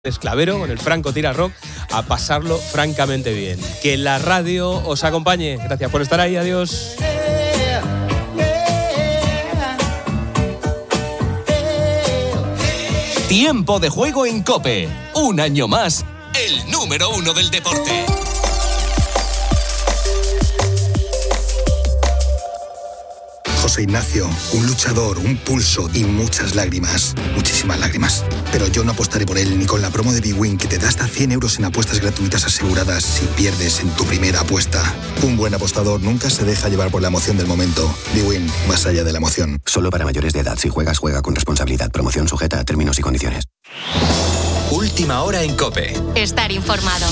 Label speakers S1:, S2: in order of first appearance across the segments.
S1: Esclavero con el Franco Tira Rock a pasarlo francamente bien. Que la radio os acompañe. Gracias por estar ahí. Adiós.
S2: Tiempo de juego en COPE. Un año más, el número 1 del deporte.
S3: José Ignacio, un luchador, un pulso y muchas lágrimas. Muchísimas lágrimas. Pero yo no apostaré por él ni con la promo de bwin que te da hasta 100 euros en apuestas gratuitas aseguradas si pierdes en tu primera apuesta. Un buen apostador nunca se deja llevar por la emoción del momento. bwin, más allá de la emoción.
S4: Solo para mayores de edad. Si juegas, juega con responsabilidad. Promoción sujeta a términos y condiciones.
S2: Última hora en COPE.
S5: Estar informado.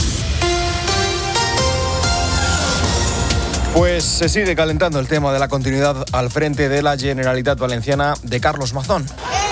S6: Pues se sigue calentando el tema de la continuidad al frente de la Generalitat Valenciana de Carlos Mazón.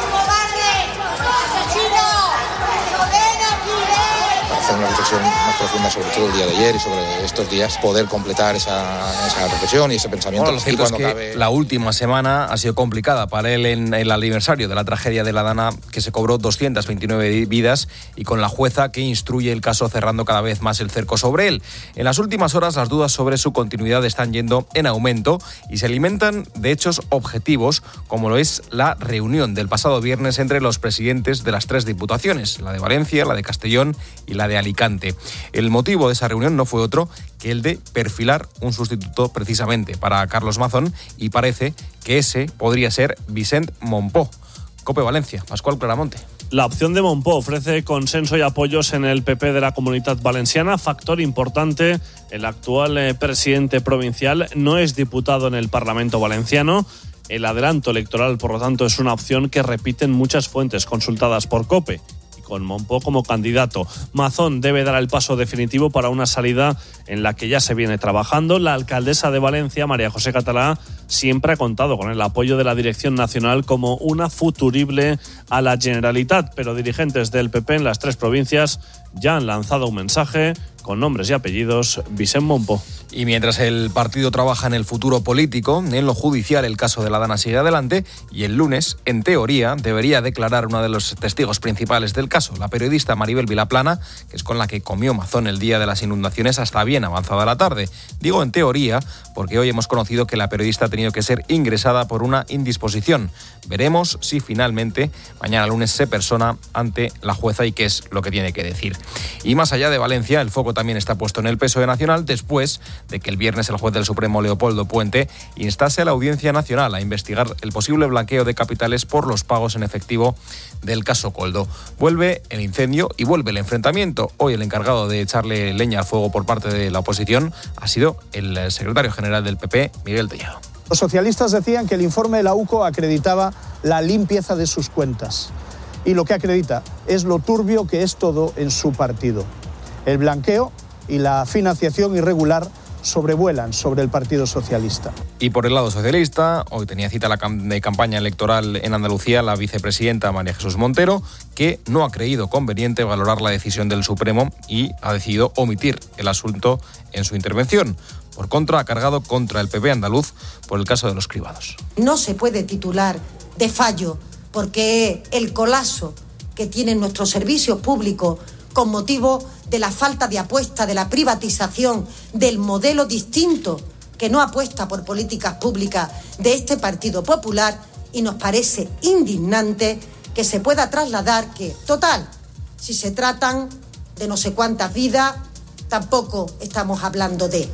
S7: Hacer una reflexión más profunda sobre todo el día de ayer y sobre estos días, poder completar esa reflexión y ese pensamiento.
S6: Bueno, lo cierto es que la última semana ha sido complicada para él en el aniversario de la tragedia de la Dana, que se cobró 229 vidas, y con la jueza que instruye el caso cerrando cada vez más el cerco sobre él. En las últimas horas las dudas sobre su continuidad están yendo en aumento y se alimentan de hechos objetivos, como lo es la reunión del pasado viernes entre los presidentes de las 3 diputaciones, la de Valencia, la de Castellón y la de Alicante. El motivo de esa reunión no fue otro que el de perfilar un sustituto precisamente para Carlos Mazón, y parece que ese podría ser Vicent Mompó. COPE Valencia, Pascual Claramonte.
S8: La opción de Mompó ofrece consenso y apoyos en el PP de la Comunitat Valenciana, factor importante. El actual presidente provincial no es diputado en el Parlamento valenciano. El adelanto electoral, por lo tanto, es una opción que repiten muchas fuentes consultadas por COPE. Con Mompó como candidato. Mazón debe dar el paso definitivo para una salida en la que ya se viene trabajando. La alcaldesa de Valencia, María José Catalá, siempre ha contado con el apoyo de la dirección nacional como una futurible a la Generalitat, pero dirigentes del PP en las 3 provincias ya han lanzado un mensaje con nombres y apellidos: Vicent Mompó.
S6: Y mientras el partido trabaja en el futuro político, en lo judicial el caso de la Dana sigue adelante, y el lunes, en teoría, debería declarar una de los testigos principales del caso, la periodista Maribel Vilaplana, que es con la que comió Mazón el día de las inundaciones hasta bien avanzada la tarde. Digo en teoría porque hoy hemos conocido que la periodista ha tenido que ser ingresada por una indisposición. Veremos si finalmente mañana lunes se persona ante la jueza y qué es lo que tiene que decir. Y más allá de Valencia, el foco también está puesto en el PSOE nacional después de que el viernes el juez del Supremo, Leopoldo Puente, instase a la Audiencia Nacional a investigar el posible blanqueo de capitales por los pagos en efectivo del caso Coldo. Vuelve el incendio y vuelve el enfrentamiento. Hoy el encargado de echarle leña al fuego por parte de la oposición ha sido el secretario general del PP, Miguel Tellado.
S9: Los socialistas decían que el informe de la UCO acreditaba la limpieza de sus cuentas. Y lo que acredita es lo turbio que es todo en su partido. El blanqueo y la financiación irregular sobrevuelan sobre el Partido Socialista.
S6: Y por el lado socialista, hoy tenía cita la campaña electoral en Andalucía la vicepresidenta María Jesús Montero, que no ha creído conveniente valorar la decisión del Supremo y ha decidido omitir el asunto en su intervención. Por contra, ha cargado contra el PP andaluz por el caso de los cribados.
S10: No se puede titular de fallo porque el colapso que tienen nuestros servicios públicos con motivo de la falta de apuesta, de la privatización, del modelo distinto que no apuesta por políticas públicas de este Partido Popular, y nos parece indignante que se pueda trasladar que, total, si se tratan de no sé cuántas vidas, tampoco estamos hablando de...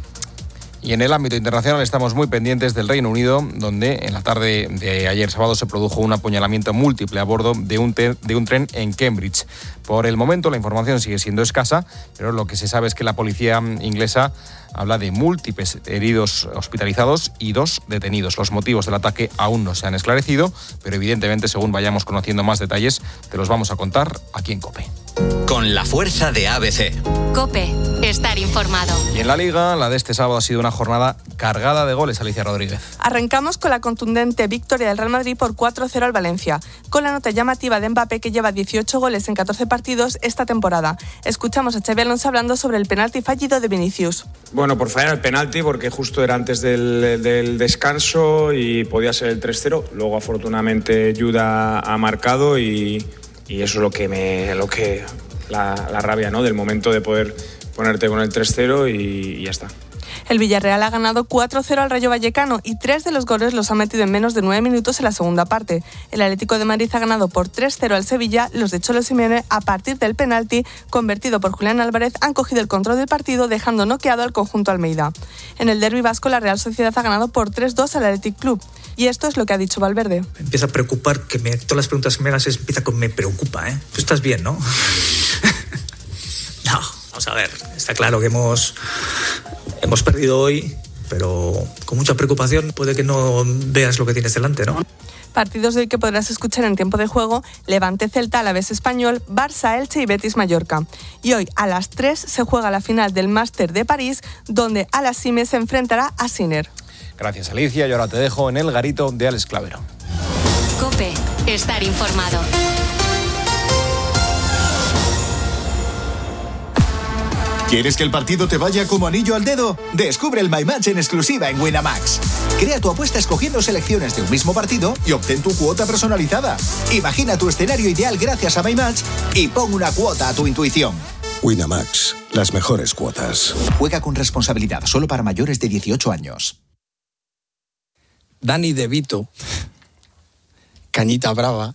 S6: Y en el ámbito internacional estamos muy pendientes del Reino Unido, donde en la tarde de ayer sábado se produjo un apuñalamiento múltiple a bordo de un tren en Cambridge. Por el momento la información sigue siendo escasa, pero lo que se sabe es que la policía inglesa habla de múltiples heridos hospitalizados y 2 detenidos. Los motivos del ataque aún no se han esclarecido, pero evidentemente según vayamos conociendo más detalles te los vamos a contar aquí en COPE.
S2: Con la fuerza de ABC.
S5: COPE, estar informado.
S6: Y en la Liga, la de este sábado ha sido una jornada cargada de goles, Alicia Rodríguez.
S11: Arrancamos con la contundente victoria del Real Madrid por 4-0 al Valencia, con la nota llamativa de Mbappé, que lleva 18 goles en 14 partidos esta temporada. Escuchamos a Xabi Alonso hablando sobre el penalti fallido de Vinicius.
S12: Bueno, por fallar el penalti, porque justo era antes del descanso y podía ser el 3-0. Luego, afortunadamente, Juda ha marcado y y eso es lo que la rabia, ¿no?, del momento de poder ponerte con el 3-0 y ya está.
S11: El Villarreal ha ganado 4-0 al Rayo Vallecano y 3 de los goles los ha metido en menos de 9 minutos en la segunda parte. El Atlético de Madrid ha ganado por 3-0 al Sevilla. Los de Cholo Simeone, a partir del penalti convertido por Julián Álvarez, han cogido el control del partido, dejando noqueado al conjunto Almeida. En el derbi vasco, la Real Sociedad ha ganado por 3-2 al Athletic Club. Y esto es lo que ha dicho Valverde.
S13: Me empieza a preocupar todas las preguntas que me hagas empieza con me preocupa, ¿eh? Tú estás bien, ¿no? No, vamos a ver. Está claro que hemos perdido hoy, pero con mucha preocupación puede que no veas lo que tienes delante, ¿no?
S11: Partidos de hoy que podrás escuchar en tiempo de juego: Levante Celta, Alavés Español, Barça Elche y Betis Mallorca. Y hoy a las 3 se juega la final del Máster de París, donde Alasime se enfrentará a Sinner.
S6: Gracias, Alicia. Y ahora te dejo en el garito de Alex Clavero.
S5: COPE, estar informado.
S14: ¿Quieres que el partido te vaya como anillo al dedo? Descubre el My Match en exclusiva en Winamax. Crea tu apuesta escogiendo selecciones de un mismo partido y obtén tu cuota personalizada. Imagina tu escenario ideal gracias a My Match y pon una cuota a tu intuición.
S15: Winamax, las mejores cuotas.
S14: Juega con responsabilidad, solo para mayores de 18 años.
S16: Dani De Vito, Cañita Brava,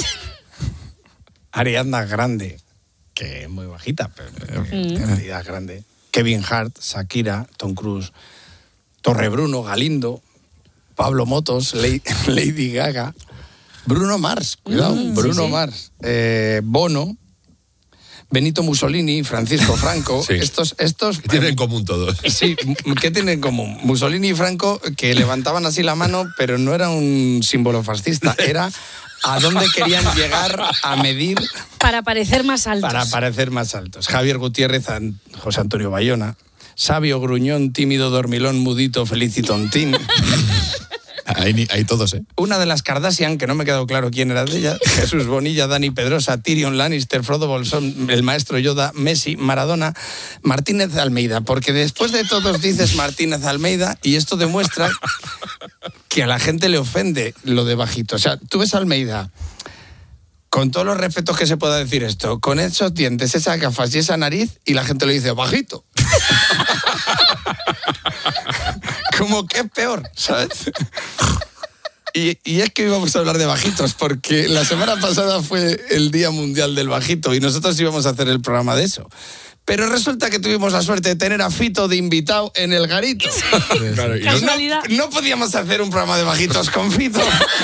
S16: Ariadna Grande, que es muy bajita, pero de realidad grande, Kevin Hart, Shakira, Tom Cruise, Torrebruno, Galindo, Pablo Motos, Lady Gaga, Bruno Mars, cuidado, Bruno Mars, Bono, Benito Mussolini, Francisco Franco.
S17: Sí.
S16: Estos
S17: ¿Qué tienen en común todos?
S16: Sí, ¿qué tienen en común? Mussolini y Franco, que levantaban así la mano, pero no era un símbolo fascista, era a dónde querían llegar a medir.
S18: Para parecer más altos.
S16: Para parecer más altos. Javier Gutiérrez, José Antonio Bayona, Sabio, Gruñón, Tímido, Dormilón, Mudito, Feliz y Tontín.
S17: Hay todos, ¿eh?
S16: Una de las Kardashian, que no me ha quedado claro quién era de ellas, Jesús Bonilla, Dani Pedrosa, Tyrion Lannister, Frodo Bolsón, el maestro Yoda, Messi, Maradona, Martínez Almeida, porque después de todos dices Martínez Almeida y esto demuestra que a la gente le ofende lo de bajito. O sea, tú ves a Almeida, con todos los respetos que se pueda decir esto, con esos dientes, esas gafas y esa nariz, y la gente le dice bajito. Como que es peor, ¿sabes? Y es que íbamos a hablar de bajitos, porque la semana pasada fue el Día Mundial del Bajito y nosotros íbamos a hacer el programa de eso. Pero resulta que tuvimos la suerte de tener a Fito de invitado en el garito.
S17: Claro, y
S16: no podíamos hacer un programa de bajitos con Fito.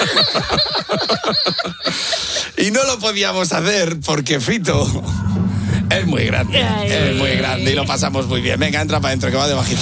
S16: Y no lo podíamos hacer porque Fito es muy grande. Es muy grande y lo pasamos muy bien. Venga, entra para adentro, que va de bajitos.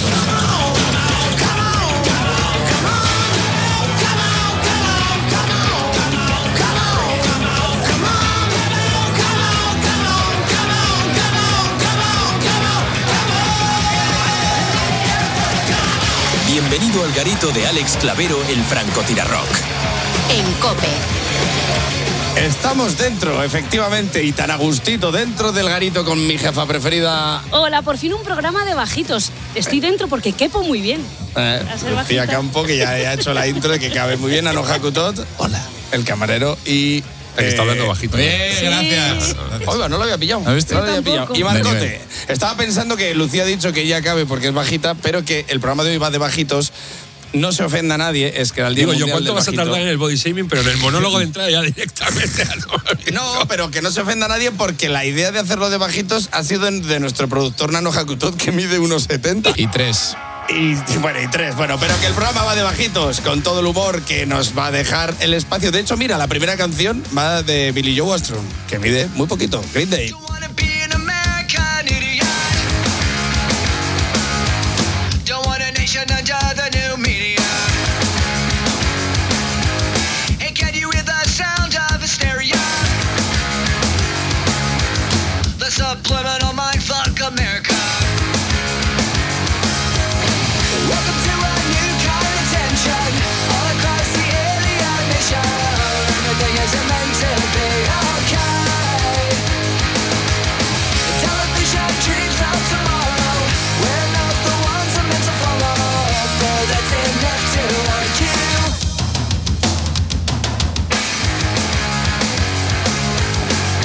S2: Bienvenido al garito de Alex Clavero, el francotirarrock.
S5: En COPE.
S16: Estamos dentro, efectivamente, y tan a gustito dentro del garito con mi jefa preferida.
S18: Hola, por fin un programa de bajitos. Estoy dentro porque quepo muy bien.
S16: Lucía Campo, que ya ha hecho la intro de que cabe muy bien. Anoja Kutot. Hola. El camarero y...
S17: que está hablando bajito.
S16: Bien, sí. Gracias. Oiga, no lo había pillado. No lo había pillado. Y Marcote, estaba pensando que Lucía ha dicho que ya cabe porque es bajita, pero que el programa de hoy va de bajitos. No se ofenda a nadie, es que al día mundial
S17: ¿cuánto
S16: del
S17: vas
S16: bajito?
S17: a tardar en el body shaming? Pero en el monólogo de entrada ya directamente.
S16: No, pero que no se ofenda a nadie porque la idea de hacerlo de bajitos ha sido de nuestro productor Nano Jacutot, que mide 1,70.
S17: Y 3.
S16: Y 3, bueno, pero que el programa va de bajitos, con todo el humor que nos va a dejar el espacio. De hecho, mira, la primera canción va de Billy Joe Armstrong, que mide muy poquito, Green Day.
S19: Subliminal mindfuck America. Welcome to a new kind of tension all across the alien nation. Everything isn't meant to be okay. Television dreams of tomorrow. We're not the ones I'm meant to follow, but that's enough to argue.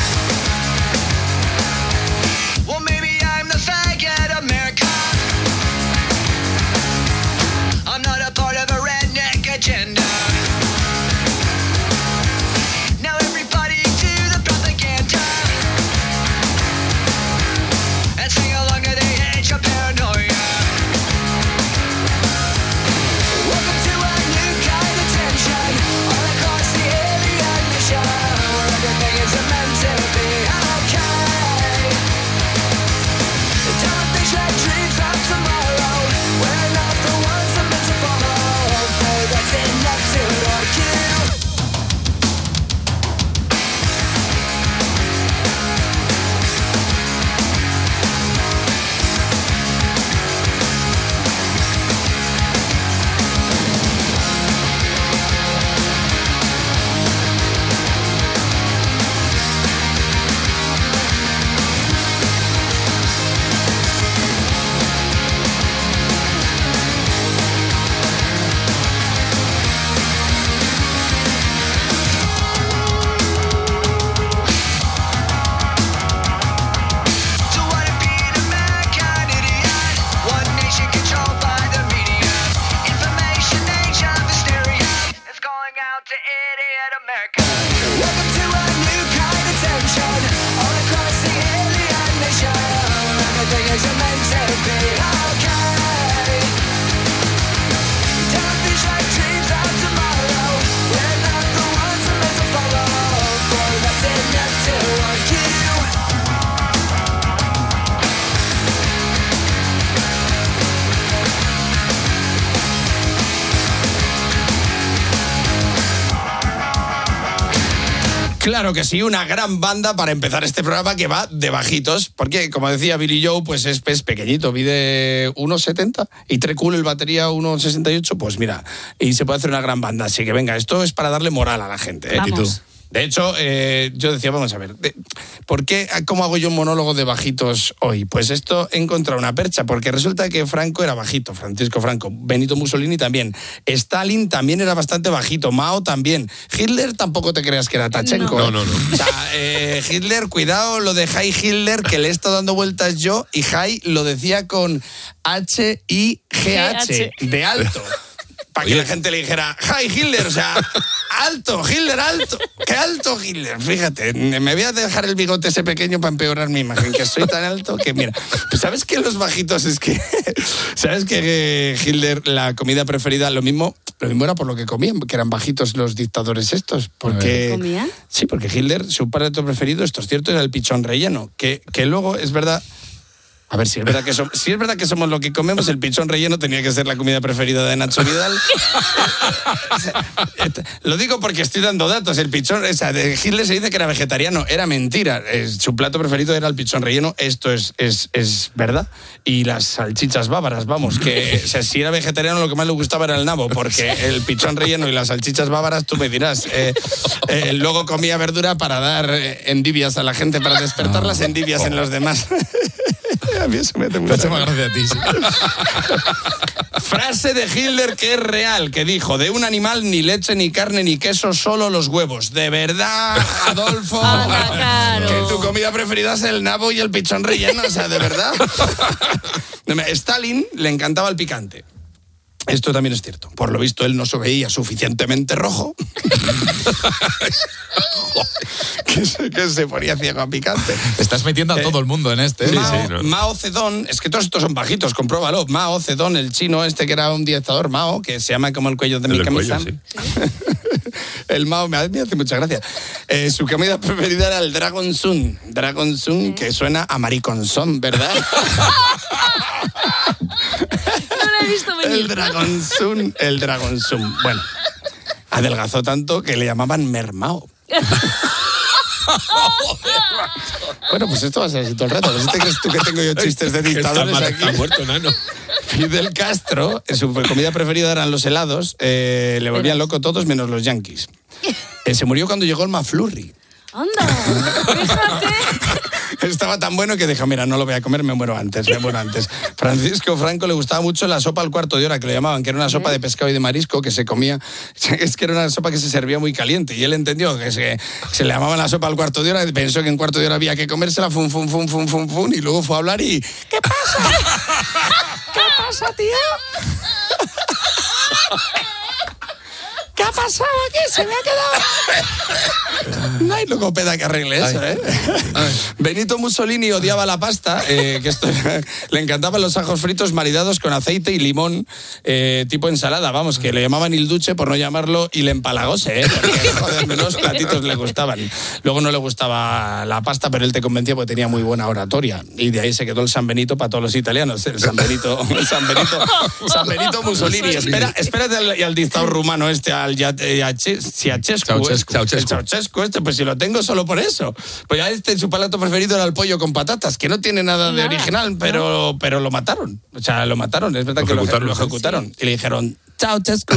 S16: Claro que sí, una gran banda para empezar este programa que va de bajitos, porque como decía Billy Joe, pues es pequeñito, mide 1,70 y trae cool el batería 1,68, pues mira, y se puede hacer una gran banda, así que venga, esto es para darle moral a la gente.
S18: Vamos.
S16: ¿Y tú? De hecho, yo decía, vamos a ver, ¿cómo hago yo un monólogo de bajitos hoy? Pues esto he encontrado una percha, porque resulta que Franco era bajito, Francisco Franco, Benito Mussolini también, Stalin también era bastante bajito, Mao también, Hitler tampoco te creas que era Tachenko.
S17: No.
S16: O sea, Hitler, cuidado, lo de Heil Hitler, que le he estado dando vueltas yo, y Heil lo decía con H-I-G-H, de alto. Para que la gente le dijera, ¡Hi, Hitler! O sea, ¡alto, Hitler, alto! ¡Qué alto, Hitler! Fíjate, me voy a dejar el bigote ese pequeño para empeorar mi imagen, que soy tan alto que, mira, pues ¿sabes que los bajitos es que... ¿Sabes que Hitler, la comida preferida, lo mismo era por lo que comían, que eran bajitos los dictadores estos? Porque,
S18: ¿comían?
S16: Sí, porque Hitler, su plato preferido, esto es cierto, era el pichón relleno, que luego, es verdad... A ver, si es verdad que somos lo que comemos, el pichón relleno tenía que ser la comida preferida de Nacho Vidal. Lo digo porque estoy dando datos. El pichón, o sea, de Hitler se dice que era vegetariano. Era mentira. Su plato preferido era el pichón relleno. Esto es verdad. Y las salchichas bávaras, vamos, que o sea, si era vegetariano lo que más le gustaba era el nabo, porque el pichón relleno y las salchichas bávaras, tú me dirás. Luego comía verdura para dar envidias a la gente, para despertar las envidias en los demás. A mí eso me hace mucha
S17: gracia a ti. Sí.
S16: Frase de Hitler que es real, que dijo: de un animal ni leche, ni carne, ni queso, solo los huevos. De verdad, Adolfo, que tu comida preferida es el nabo y el pichón relleno, o sea, de verdad. Stalin le encantaba el picante. Esto también es cierto. Por lo visto, él no se veía suficientemente rojo. que se ponía ciego a picante.
S17: Estás metiendo a todo el mundo en este.
S16: Mao Zedong, es que todos estos son bajitos, compruébalo. Mao Zedong, el chino este que era un dictador, Mao, que se llama como el cuello de mi camisa. Cuello, sí. El Mao me hace mucha gracia. Su comida preferida era el Dragon Sun. Dragon Sun, que suena a mariconzón, ¿verdad?
S18: No lo he visto venir.
S16: El Dragon Sun. Bueno, adelgazó tanto que le llamaban Mermao. Bueno, pues esto va a ser así todo el rato. ¿No te crees tú que tengo yo chistes de dictadores aquí?
S17: Está muerto, nano.
S16: Fidel Castro, su comida preferida eran los helados. Le volvían loco todos menos los yanquis. Se murió cuando llegó el McFlurry.
S18: ¡Anda! ¡Fíjate!
S16: Estaba tan bueno que dijo, mira, no lo voy a comer, me muero antes. Francisco Franco le gustaba mucho la sopa al cuarto de hora, que lo llamaban, que era una sopa de pescado y de marisco que se comía. Es que era una sopa que se servía muy caliente y él entendió que se le llamaba la sopa al cuarto de hora y pensó que en cuarto de hora había que comérsela, fum, y luego fue a hablar y... ¿Qué pasa? ¿Qué pasa, tío? ¿Qué ha pasado aquí? Se me ha quedado... No hay logopeda que arregle eso, ¿eh? Benito Mussolini odiaba la pasta, que esto le encantaban los ajos fritos maridados con aceite y limón, tipo ensalada, vamos, que le llamaban il duce por no llamarlo il empalagose, porque, joder, menos platitos le gustaban. Luego no le gustaba la pasta, pero él te convencía porque tenía muy buena oratoria, y de ahí se quedó el San Benito para todos los italianos, el San Benito Mussolini. Espérate al dictador rumano este, al Ceausescu este, pues si lo tengo solo por eso. Pues ya su plato preferido era el pollo con patatas, que no tiene nada de original, pero lo mataron. O sea, lo mataron, es verdad que lo ejecutaron. Sí. Y le dijeron, Ceausescu.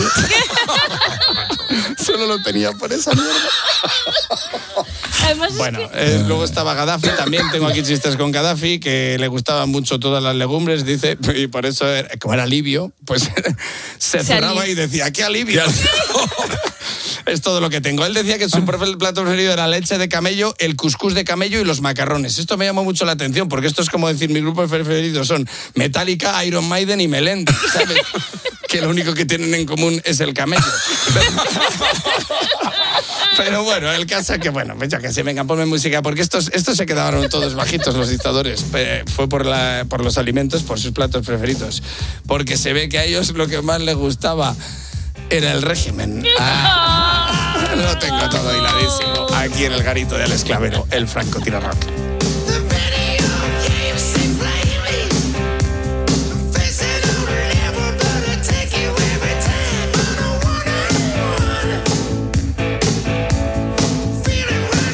S16: Solo lo tenía por esa mierda.
S18: Además
S16: bueno, luego estaba Gaddafi, también tengo aquí chistes con Gaddafi, que le gustaban mucho todas las legumbres, dice, y por eso, como era libio, pues se cerraba y decía, ¡qué alivio! Es todo lo que tengo. Él decía que su plato preferido era leche de camello, el cuscús de camello y los macarrones. Esto me llamó mucho la atención, porque esto es como decir, mis grupos preferidos son Metallica, Iron Maiden y Melendi, ¿sabes? Que lo único que tienen en común es el camello. Pero bueno, el caso es que, bueno, pues ya que se vengan, ponme música, porque estos se quedaron todos bajitos, los dictadores. Fue por los alimentos, por sus platos preferidos. Porque se ve que a ellos lo que más les gustaba era el régimen. Lo tengo todo hiladísimo. Aquí en el garito del esclavero, el Franco Tira Rock.
S19: Feeling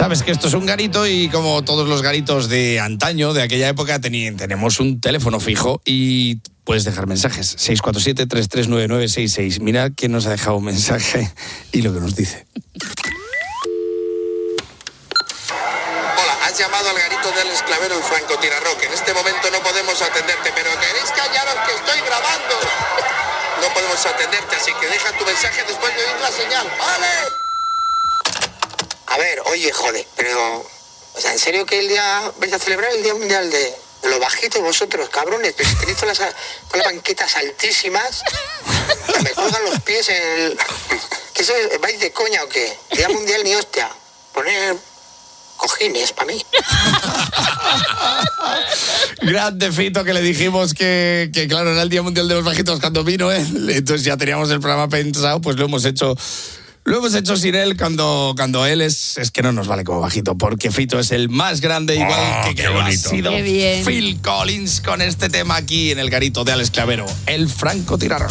S16: Sabes que esto es un garito y como todos los garitos de antaño, de aquella época, tenemos un teléfono fijo y puedes dejar mensajes. 647-339966. Mira quién nos ha dejado un mensaje y lo que nos dice.
S20: Hola, has llamado al garito del esclavero el francotirarrock. En este momento no podemos atenderte, pero queréis callaros que estoy grabando. No podemos atenderte, así que deja tu mensaje después de oír la señal, ¿vale? A ver, oye, joder, pero... O sea, ¿en serio que vais a celebrar el Día Mundial de los bajitos vosotros, cabrones? Pero si tenéis todas las banquetas altísimas, me colgan los pies en el... ¿Qué eso? ¿Vais de coña o qué? Día Mundial ni hostia. Poner cojines para mí.
S16: Grande Fito, que le dijimos que claro, era el Día Mundial de los Bajitos cuando vino él. Entonces ya teníamos el programa pensado, pues lo hemos hecho sin él cuando él es que no nos vale como bajito, porque Fito es el más grande, igual que ha sido Phil Collins con este tema aquí en el garito de Alex Clavero, el francotirarrock.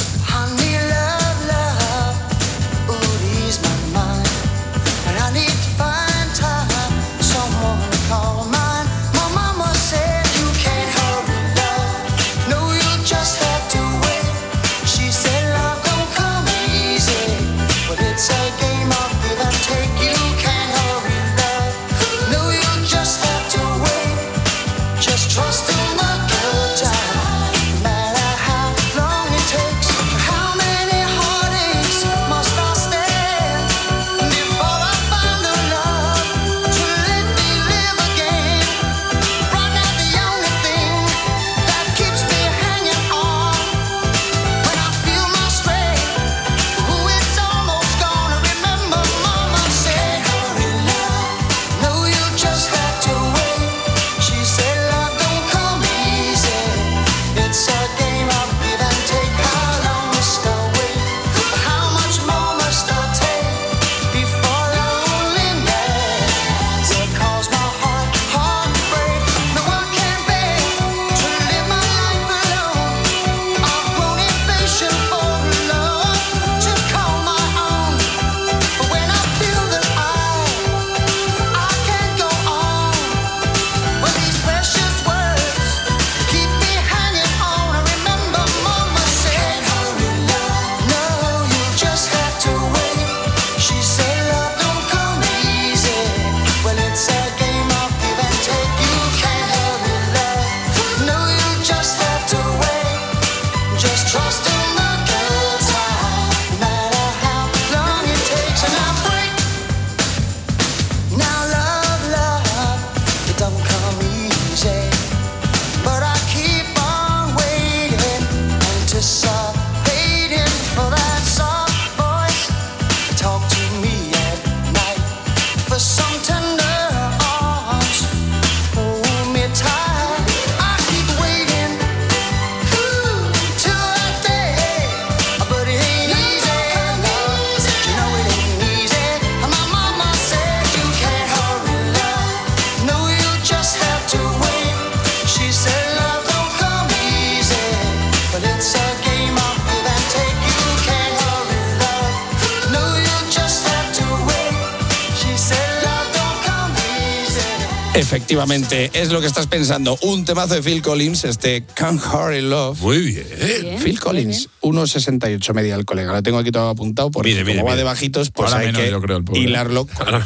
S16: Efectivamente, es lo que estás pensando. Un temazo de Phil Collins, Can't Hurry Love.
S17: Muy bien.
S16: Phil Collins, 1,68 media el colega. Lo tengo aquí todo apuntado porque como va de bajitos, pues
S17: ahora
S16: hay
S17: menos,
S16: que
S17: yo creo, el pobre.
S16: hilarlo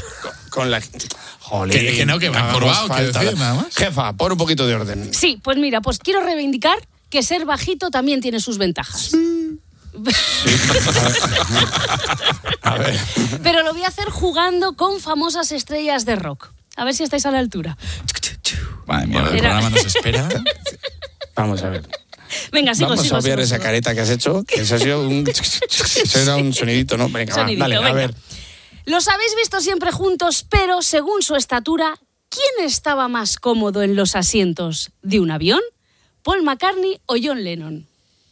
S16: con la... Jolín,
S17: que no, que va encorvado, que decir, nada más.
S16: Jefa, pon un poquito de orden.
S18: Sí, pues mira, pues quiero reivindicar que ser bajito también tiene sus ventajas.
S16: A ver.
S18: Pero lo voy a hacer jugando con famosas estrellas de rock. A ver si estáis a la altura.
S17: Madre mía, el programa nos espera.
S16: Vamos a ver.
S18: Venga, sigo.
S16: Vamos a ver esa careta que has hecho, que eso ha sido eso era un sonidito, ¿no? Venga,
S18: sonidito,
S16: dale,
S18: venga.
S16: a ver.
S18: Los habéis visto siempre juntos, pero según su estatura, ¿quién estaba más cómodo en los asientos de un avión? ¿Paul McCartney o John Lennon?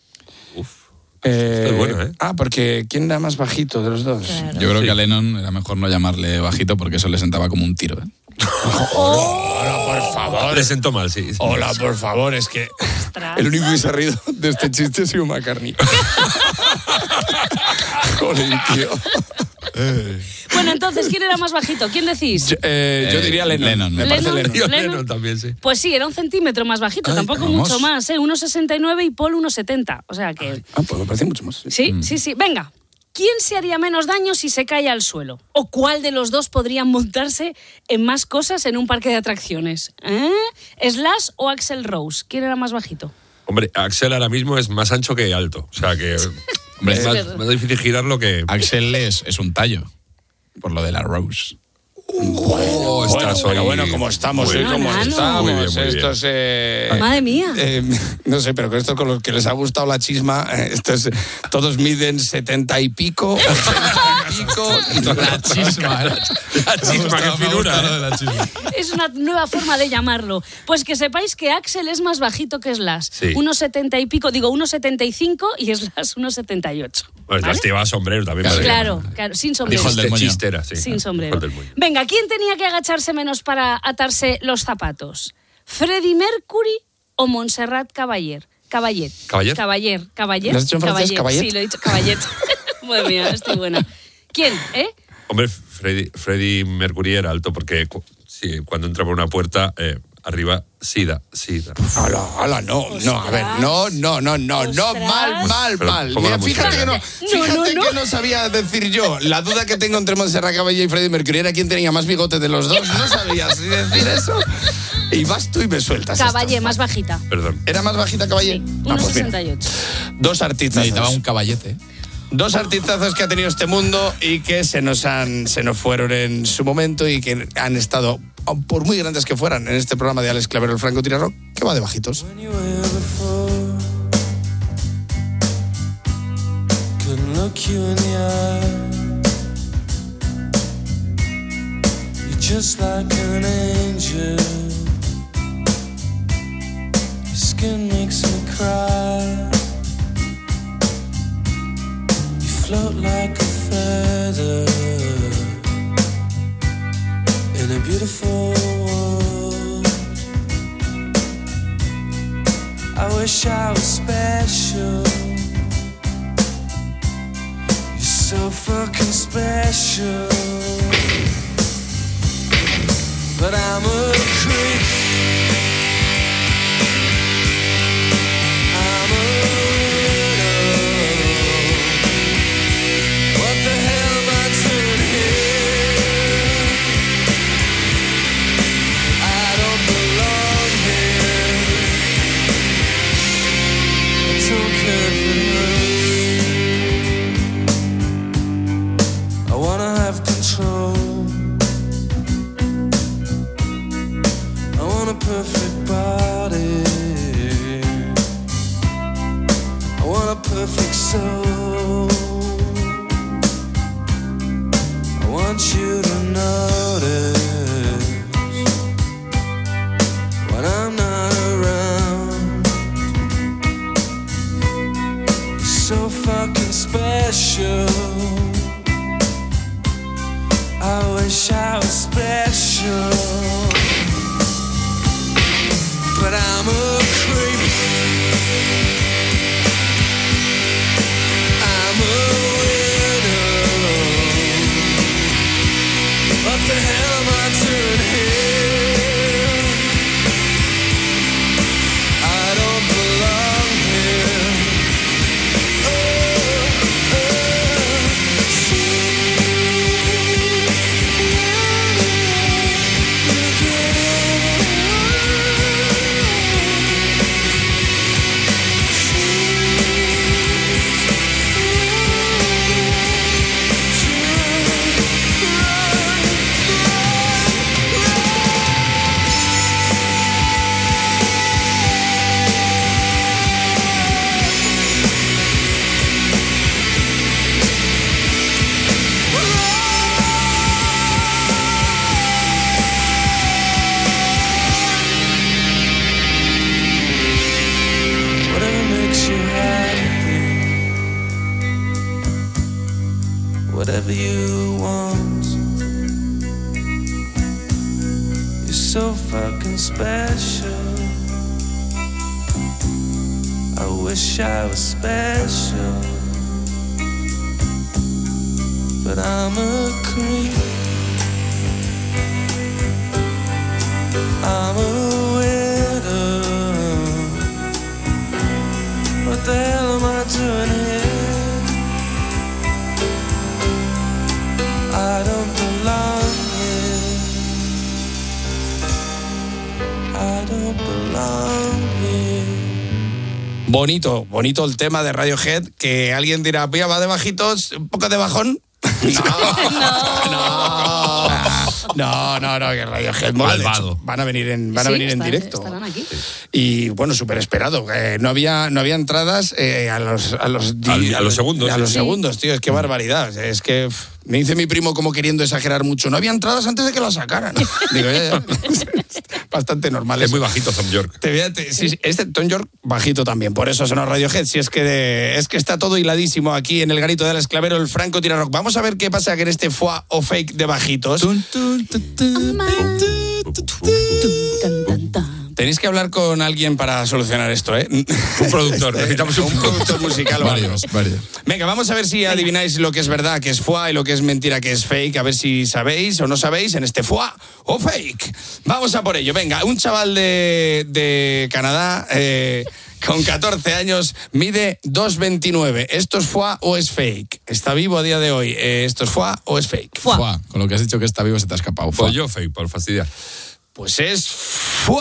S17: Es bueno, ¿eh?
S16: Porque ¿quién era más bajito de los dos?
S18: Claro.
S17: Yo creo que a Lennon era mejor no llamarle bajito porque eso le sentaba como un tiro, ¿eh?
S16: Hola, por favor.
S1: Le sentó mal, sí.
S16: Hola, por favor, es que el único que se ha reído de este chiste ha sido McCartney. Joder, tío.
S18: Bueno, Bueno, entonces, ¿quién era más bajito? ¿Quién decís?
S16: Yo diría Lennon. Me parece Lennon.
S1: Yo Lennon también, sí.
S18: Pues sí, era un centímetro más bajito, tampoco mucho más, 1,69 y Paul 1,70. O sea que...
S16: Pues me parece mucho más.
S18: Sí. Venga, ¿quién se haría menos daño si se cae al suelo? ¿O cuál de los dos podrían montarse en más cosas en un parque de atracciones? ¿Slash o Axl Rose? ¿Quién era más bajito?
S21: Hombre, Axel ahora mismo es más ancho que alto. O sea que hombre, es más difícil girarlo que...
S17: Axel es un tallo, por lo de la Rose.
S16: Bueno, como estamos, como estamos.
S21: Muy bien.
S16: Estos,
S18: Madre mía.
S16: No sé, pero con esto con los que les ha gustado la chisma, todos miden 70 y pico, 80 y pico.
S17: La chisma,
S21: qué finura.
S18: Es una nueva forma de llamarlo. Pues que sepáis que Axel es más bajito que Slash.
S21: Sí.
S18: 1,70 y pico, digo 1,75 y Slash 1,78.
S21: Pues
S18: ¿vale?
S21: las lleva sombrero también.
S18: Claro, sin sombrero.
S21: Dijo el del chistera, sí.
S18: Sin sombrero. Venga, ¿quién tenía que agacharse menos para atarse los zapatos? ¿Freddie Mercury o Montserrat Caballé? Caballé.
S21: ¿Caballer?
S16: ¿Lo has dicho en francés, Caballé?
S18: Sí, lo he dicho, Caballé. Madre mía, estoy buena. ¿Quién,
S21: Hombre, Freddie Mercury era alto porque cuando entra por una puerta, arriba, sida.
S16: Hala, no, a ver, no, mal. Mira, fíjate que no sabía decir yo. La duda que tengo entre Montserrat Caballé y Freddie Mercury era quién tenía más bigote de los dos. No sabías decir eso. Y vas tú y me sueltas.
S18: Caballé, más bajita.
S21: Perdón.
S16: ¿Era más bajita Caballé?
S18: Sí, 1,68.
S16: Dos artistas.
S17: Necesitaba un caballete.
S16: Dos artistazos que ha tenido este mundo y que se nos fueron en su momento y que han estado, por muy grandes que fueran, en este programa de Alex Clavero, el Franco Tira Rock, que va de bajitos.
S19: Float like a feather in a beautiful world. I wish I was special. You're so fucking special. But I'm a creep. Perfect body, I want a perfect soul. I want you to notice when I'm not around. You're so fucking special. I wish I was special. But I'm a creep. I'm a widow. What the hell am I doing here? I don't belong here. Whatever you want. You're so fucking special. I wish I was special. but I'm a creep. I'm a widow. What the hell am I doing here? I don't belong here. I don't belong here.
S16: Bonito el tema de Radiohead, que alguien dirá, "Pía, va de bajitos, un poco de bajón". No, que Radiohead mola. De hecho, van a venir en directo.
S18: Estarán aquí.
S16: Y bueno, súper esperado. No había entradas a los
S21: segundos.
S16: A los segundos, tío. Es que barbaridad. Es que me dice mi primo como queriendo exagerar mucho. No había entradas antes de que la sacaran. Digo, ya. Bastante normal.
S21: Es muy bajito Tom York.
S16: Sí, este Tom York bajito también. Por eso sonó Radiohead. Si es que está todo hiladísimo aquí en el garito del esclavero, el Franco Tira Rock. Vamos a ver qué pasa que en este foie o fake de bajitos. Tenéis que hablar con alguien para solucionar esto, ¿eh?
S21: Un productor, necesitamos un
S16: productor musical.
S17: Varios.
S16: Venga, vamos a ver si adivináis lo que es verdad, que es foie, y lo que es mentira, que es fake. A ver si sabéis o no sabéis en este foie o fake. Vamos a por ello. Venga, un chaval de Canadá con 14 años mide 2,29. ¿Esto es foie o es fake? ¿Está vivo a día de hoy? ¿Esto es foie o es fake?
S17: Foie. Con lo que has dicho que está vivo se te ha escapado.
S21: Pues yo fake, por fastidiar.
S16: Pues es foie.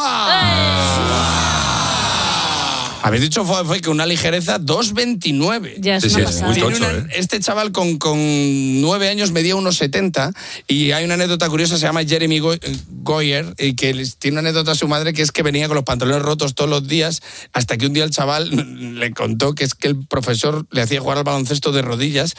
S16: Habéis dicho fue que una ligereza 2,29.
S18: Ya es una pasada.
S21: Muy tocho,
S16: Este chaval con 9 años medía 1,70 y hay una anécdota curiosa, se llama Jeremy Goyer, y que tiene una anécdota a su madre que es que venía con los pantalones rotos todos los días, hasta que un día el chaval le contó que es que el profesor le hacía jugar al baloncesto de rodillas.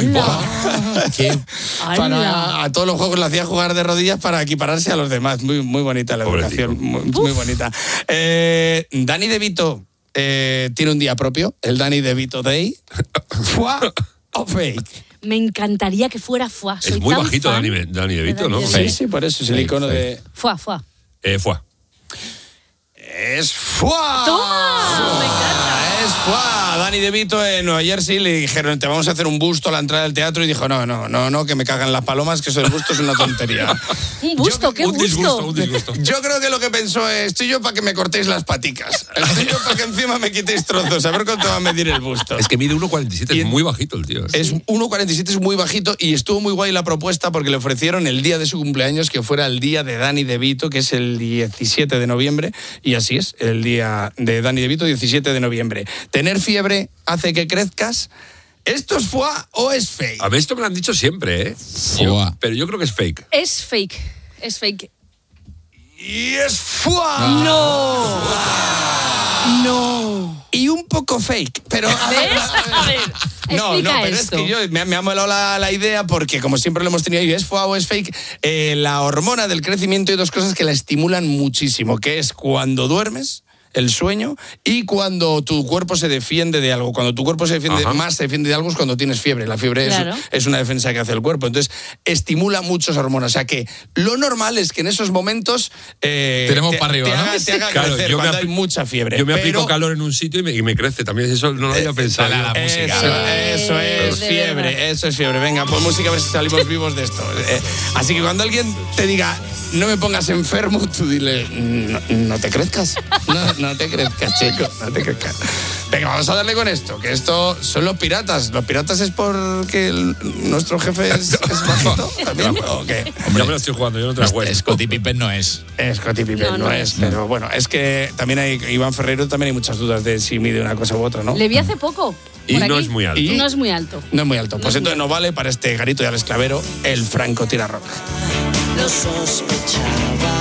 S16: A todos los juegos le hacía jugar de rodillas para equipararse a los demás. Muy, muy bonita la educación, muy bonita. Danny DeVito tiene un día propio, el Danny DeVito Day. ¿Foie o fake?
S18: Me encantaría que fuera foie.
S21: Es muy bajito Danny DeVito, ¿no?
S16: Sí, por eso es el icono de...
S18: Foie.
S21: Foie.
S16: Es foie.
S18: ¡Toma! Me encanta.
S16: Es foie. Danny DeVito en Nueva Jersey le dijeron, te vamos a hacer un busto a la entrada del teatro, y dijo, no, que me cagan las palomas, que eso del busto es una tontería.
S18: ¿Un busto? ¿Qué gusto?
S21: Un disgusto.
S16: Yo creo que lo que pensó es, estoy yo para que me cortéis las paticas. Estoy yo para que encima me quitéis trozos. A ver cuánto va a medir el busto.
S21: Es que mide 1,47, es muy bajito el tío.
S16: Es 1,47, es muy bajito, y estuvo muy guay la propuesta porque le ofrecieron el día de su cumpleaños que fuera el día de Danny DeVito, que es el 17 de noviembre, y así es, el día de Danny DeVito, 17 de noviembre. Tener fiebre hace que crezcas. ¿Esto es foie o es fake?
S21: A ver, esto me lo han dicho siempre, ¿eh? Pero yo creo que es fake.
S18: Es fake.
S16: Y es foie.
S18: No.
S16: Y un poco fake, pero...
S18: A ver.
S16: No, pero
S18: esto.
S16: es que yo me ha molado la idea porque, como siempre lo hemos tenido ahí, ¿es foie o es fake? La hormona del crecimiento, hay dos cosas que la estimulan muchísimo, que es cuando duermes, el sueño, y cuando tu cuerpo se defiende de algo. Cuando tu cuerpo se defiende de algo es cuando tienes fiebre. La fiebre es una defensa que hace el cuerpo. Entonces, estimula muchas hormonas. O sea que lo normal es que en esos momentos
S17: tenemos para arriba, ¿no?
S16: te haga crecer cuando hay mucha fiebre.
S21: Yo me aplico calor en un sitio y me crece. También eso no lo había pensado.
S16: Eso es fiebre. Venga, pon música a ver si salimos vivos de esto. Así que cuando alguien te diga, no me pongas enfermo, tú dile, no te crezcas. No te crezcas, chico, no te crezcas. Venga, vamos a darle con esto, que esto son los piratas. ¿Los piratas es porque nuestro jefe es bajito también? ¿O qué?
S21: Hombre, yo me lo estoy jugando, yo no te la juego.
S17: Scottie Pippen no es.
S16: Scottie Pippen no es, pero bueno, es que también hay Iván Ferreiro, también hay muchas dudas de si mide una cosa u otra, ¿no?
S18: Le vi hace poco.
S21: Y no es muy alto.
S18: No es muy alto.
S16: No es muy alto. Pues entonces no vale para este garito y al esclavero, el Franco Tira Rock.
S19: Lo sospechaba.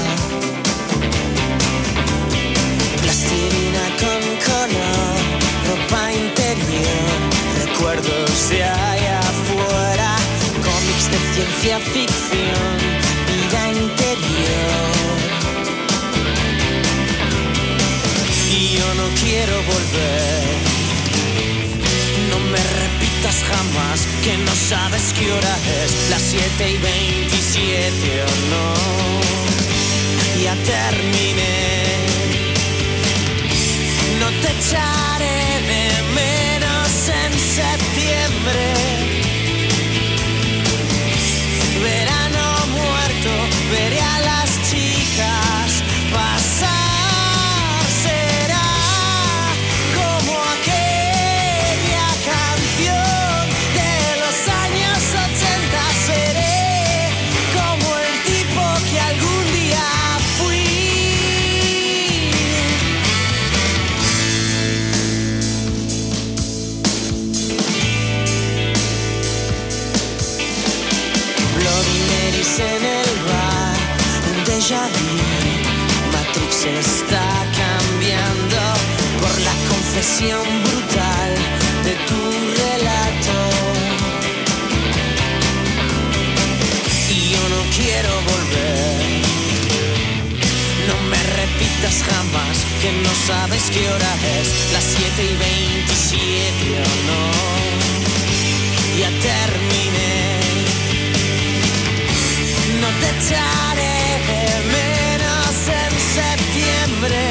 S19: Plastilina con color, ropa interior, recuerdos de allá afuera, cómics de ciencia ficción, vida interior. Y yo no quiero volver, no me repitas jamás que no sabes qué hora es, las 7:27 o no, ya terminé. No te echaré de menos en septiembre. en el bar, un déjà vu. Matrix está cambiando por la confesión brutal de tu relato. Y yo no quiero volver. No me repitas jamás que no sabes qué hora es, las 7:27 o no. Ya terminé. No te echaré menos en septiembre.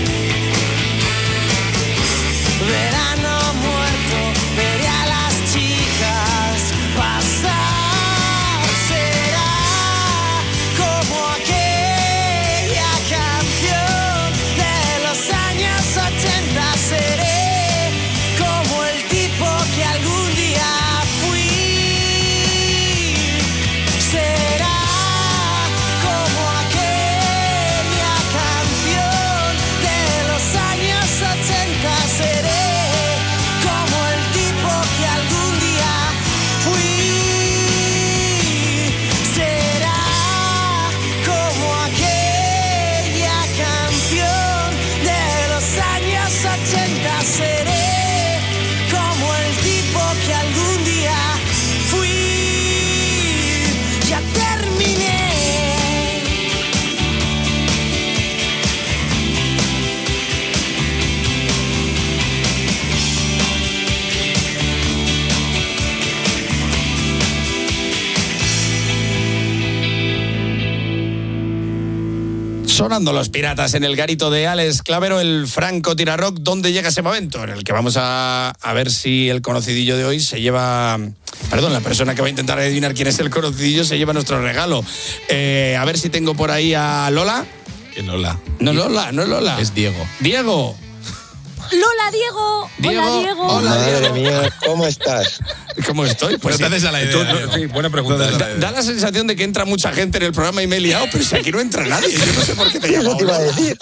S19: Verano muerto, veré a las chicas pasar. Será como aquella canción de los años 80. Seré como el tipo que algún día fui. Será como aquella canción de los años 80. Seré como el tipo que algún día fui. Será como aquella canción de los años 80. Seré como el tipo que algún día fui. Ya terminé.
S16: Sonando Los Piratas en el garito de Alex Clavero, el Franco Tirarrock. ¿Dónde llega ese momento en el que vamos a ver si el conocidillo de hoy se lleva... Perdón, la persona que va a intentar adivinar quién es el conocidillo se lleva nuestro regalo. A ver si tengo por ahí a Lola.
S17: ¿Quién Lola?
S16: No Lola, no es Lola.
S17: Es Diego.
S16: Diego.
S18: Lola, Diego. Hola, Diego.
S16: Hola,
S3: Madre
S16: Diego.
S3: mía, ¿cómo estás?
S16: ¿Cómo estoy? Pues
S17: No te haces a la idea.
S21: Sí, buena pregunta.
S16: Da la sensación de que entra mucha gente en el programa y me he liado, pero si aquí no entra nadie. Yo no sé por qué te llamo.
S3: Eso te iba a decir.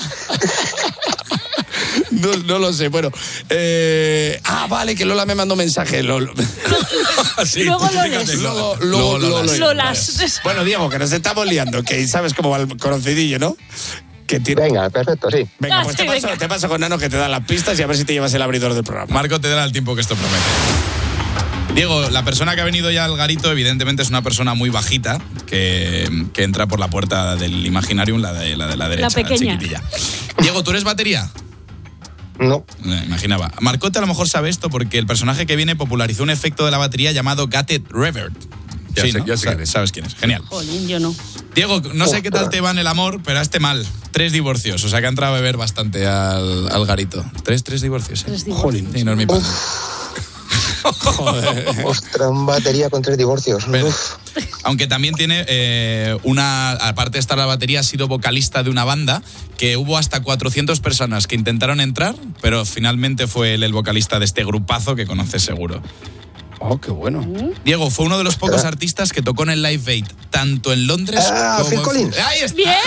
S16: No lo sé, bueno. Vale, que Lola me mandó mensaje.
S21: Sí,
S18: Luego lo lees.
S16: Luego
S18: Lolas.
S16: Bueno, Diego, que nos estamos liando, que sabes cómo va el conocidillo, ¿no?
S3: Venga, perfecto, sí.
S16: Venga, pues
S18: sí, venga.
S16: te paso con Nano, que te da las pistas y a ver si te llevas el abridor del programa.
S17: Marco te dará el tiempo que esto promete. Diego, la persona que ha venido ya al garito evidentemente es una persona muy bajita que entra por la puerta del Imaginarium, la de la derecha,
S18: La pequeña.
S17: chiquitilla. Diego, ¿tú eres batería?
S3: No.
S17: Imaginaba. Marcote a lo mejor sabe esto porque el personaje que viene popularizó un efecto de la batería llamado Gated Revert.
S21: Ya sé,
S17: ¿no?
S21: ya sé quién es.
S17: Sabes quién es. Genial.
S18: Jolín, yo no.
S17: Diego, no sé qué tal te va en el amor, pero hazte mal. 3 divorcios, o sea que ha entrado a beber bastante al garito. 3 divorcios.
S18: 3 divorcios.
S17: Jolín, sí, no es mi padre.
S16: Joder.
S3: Ostras, batería con 3 divorcios.
S17: Pero,
S3: Uf.
S17: aunque también tiene aparte de estar en la batería, ha sido vocalista de una banda que hubo hasta 400 personas que intentaron entrar, pero finalmente fue él el vocalista de este grupazo que conoces seguro.
S16: Oh, qué bueno.
S17: Diego, fue uno de los pocos artistas que tocó en el Live Aid, tanto en Londres como
S3: Phil
S17: en...
S3: Collins.
S17: ¡Ahí está!
S18: ¡Bien!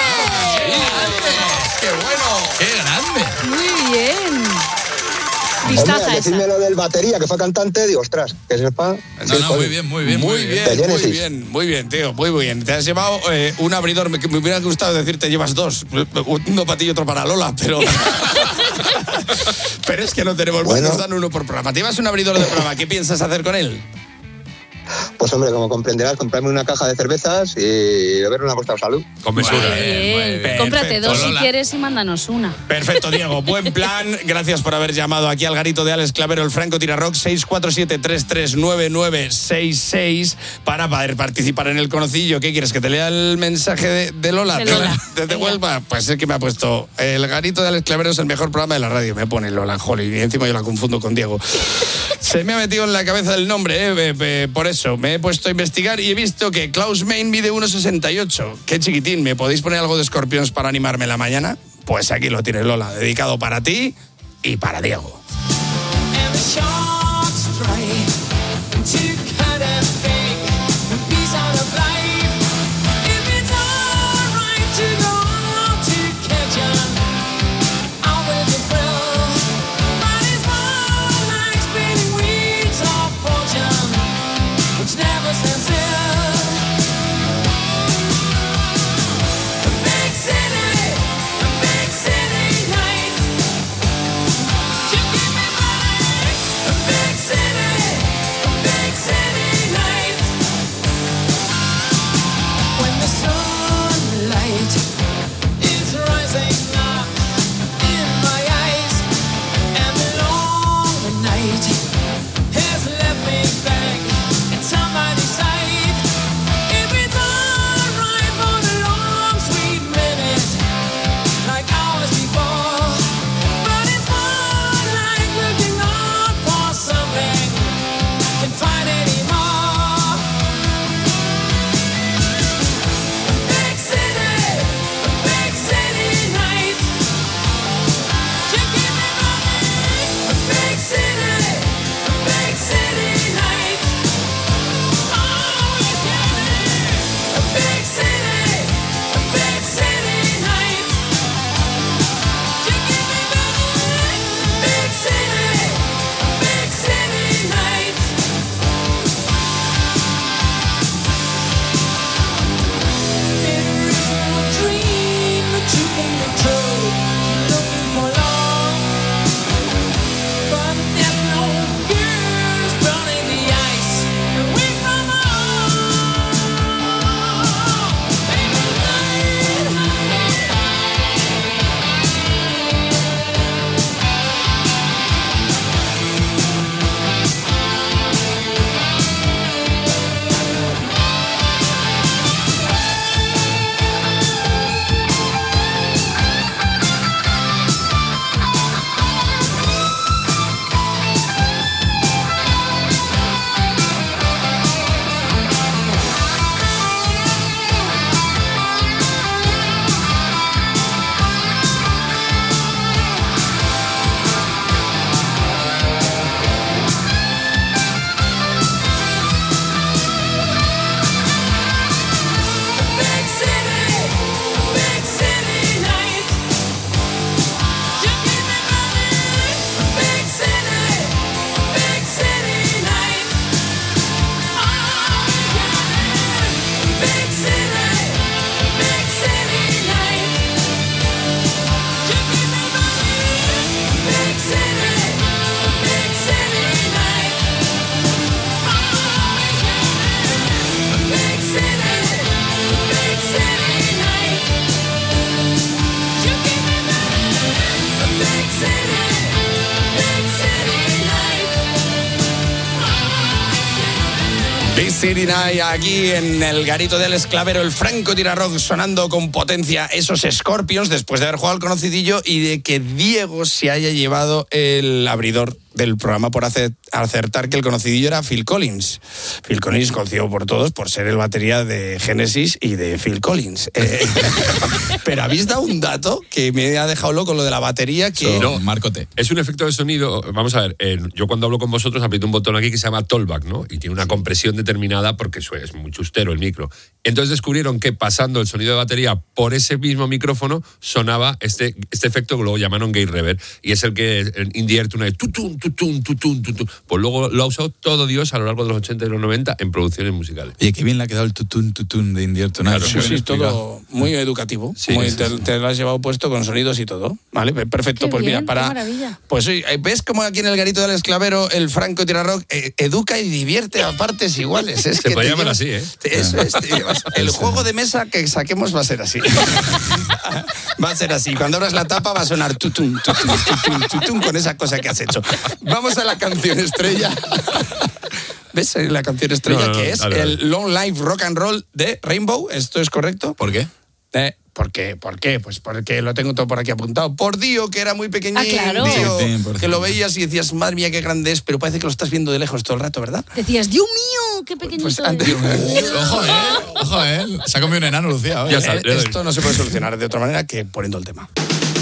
S17: ¡Qué bueno! ¡Qué grande!
S18: Muy bien.
S3: Hombre,
S18: Vistaza esa.
S3: decidme lo del batería, que fue cantante, digo, ostras, que sepa.
S17: No, muy bien, muy bien.
S16: Muy bien, tío, muy bien. Te has llevado un abridor, me hubiera gustado decirte llevas 2, uno para ti y otro para Lola, pero... pero es que no tenemos,
S3: Bueno.
S16: nos dan uno por programa. Te llevas un abridor de programa, ¿qué piensas hacer con él?
S3: Pues hombre, como comprenderás, comprarme una caja de cervezas y beber una costa de salud.
S21: Con mesura.
S18: Bien. Cómprate 2 si
S17: Lola.
S18: quieres y mándanos una.
S16: Perfecto, Diego. Buen plan. Gracias por haber llamado aquí al garito de Alex Clavero, el Franco Tirarrock, 647-339966 para poder participar en el conocillo. ¿Qué quieres? ¿Que te lea el mensaje de Lola?
S18: De Lola.
S16: Desde Huelva. Pues es que me ha puesto el garito de Alex Clavero es el mejor programa de la radio. Me pone Lola, jolly, y encima yo la confundo con Diego. Se me ha metido en la cabeza el nombre, por eso me he puesto a investigar y he visto que Klaus Main mide 1,68. Qué chiquitín. ¿Me podéis poner algo de Scorpions para animarme la mañana? Pues aquí lo tienes, Lola, dedicado para ti y para Diego. City Night, aquí en el garito del Esclavero, el Franco Tirarrock sonando con potencia esos Scorpions después de haber jugado al conocidillo y de que Diego se haya llevado el abridor del programa por acertar que el conocidillo era Phil Collins. Phil Collins, conocido por todos por ser el batería de Genesis y de Phil Collins. Pero habéis dado un dato que me ha dejado loco, lo de la batería, que...
S21: No, Márcote. Es un efecto de sonido. Vamos a ver, yo cuando hablo con vosotros aprieto un botón aquí que se llama Tollback, ¿no? Y tiene una compresión determinada porque es muy chustero el micro. Entonces descubrieron que pasando el sonido de batería por ese mismo micrófono sonaba este efecto que luego llamaron gate reverb, y es el que in the air tonight, tutun, tutun, tutun, tutun. Pues luego lo ha usado todo Dios a lo largo de los 80 y los 90 en producciones musicales.
S17: Oye, qué bien le ha quedado el tutun, tutun de in the air tonight.
S21: Claro,
S16: sí, todo muy educativo.
S21: Sí,
S16: muy,
S21: sí,
S16: te lo has llevado puesto con sonidos y todo. Vale, perfecto.
S18: Qué
S16: Pues
S18: bien,
S16: mira, para...
S18: qué maravilla.
S16: Pues ¿ves cómo aquí en el garito del Esclavero el Franco Tirarrock educa y divierte a partes iguales?
S21: Se puede llamar así, ¿eh?
S16: Eso es, el juego de mesa que saquemos va a ser así. Va a ser así. Cuando abras la tapa va a sonar tutun, tutun, tutun, tutun con esa cosa que has hecho. Vamos a la canción estrella. ¿Ves la canción estrella que es dale. El Long Life Rock and Roll de Rainbow? ¿Esto es correcto?
S17: ¿Por qué?
S16: ¿Por qué? Pues porque lo tengo todo por aquí apuntado. Por Dio, que era muy pequeñín.
S18: Ah, claro.
S16: Dio,
S17: Sí,
S16: que lo veías y decías, madre mía, qué grande es, pero parece que lo estás viendo de lejos todo el rato, ¿verdad?
S18: Decías, Dios mío, qué pequeñito
S16: Pues
S18: es.
S17: Ojo, se ha comido un enano, Lucía.
S21: Ya está,
S16: Esto no se puede solucionar de otra manera que poniendo el tema.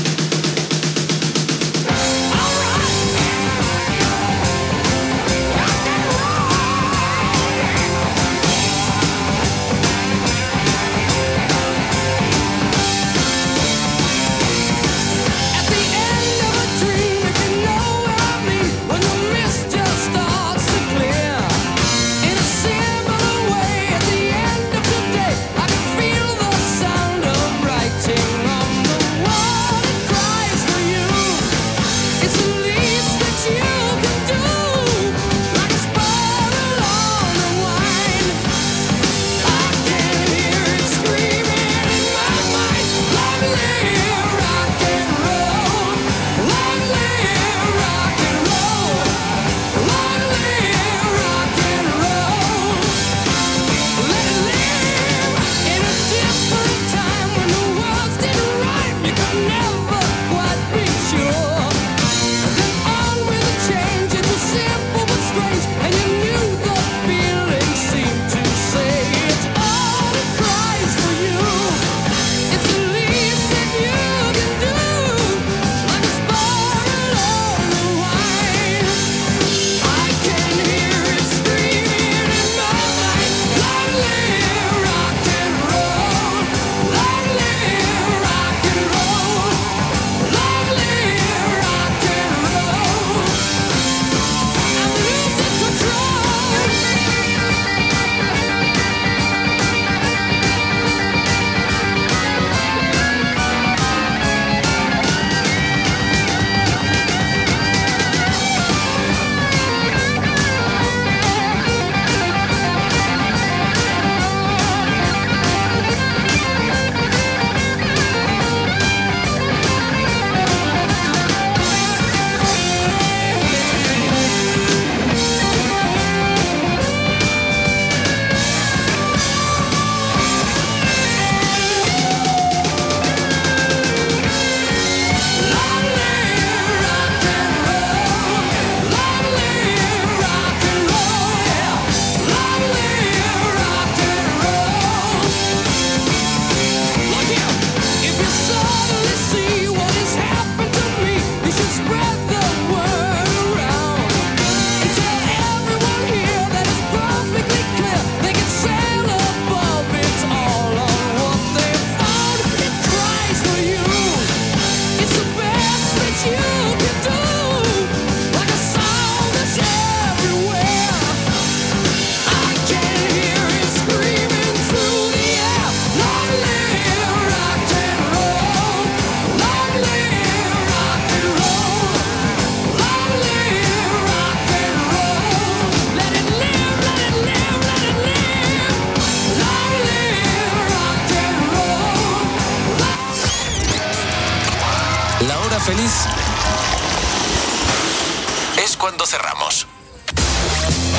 S2: feliz es cuando cerramos. El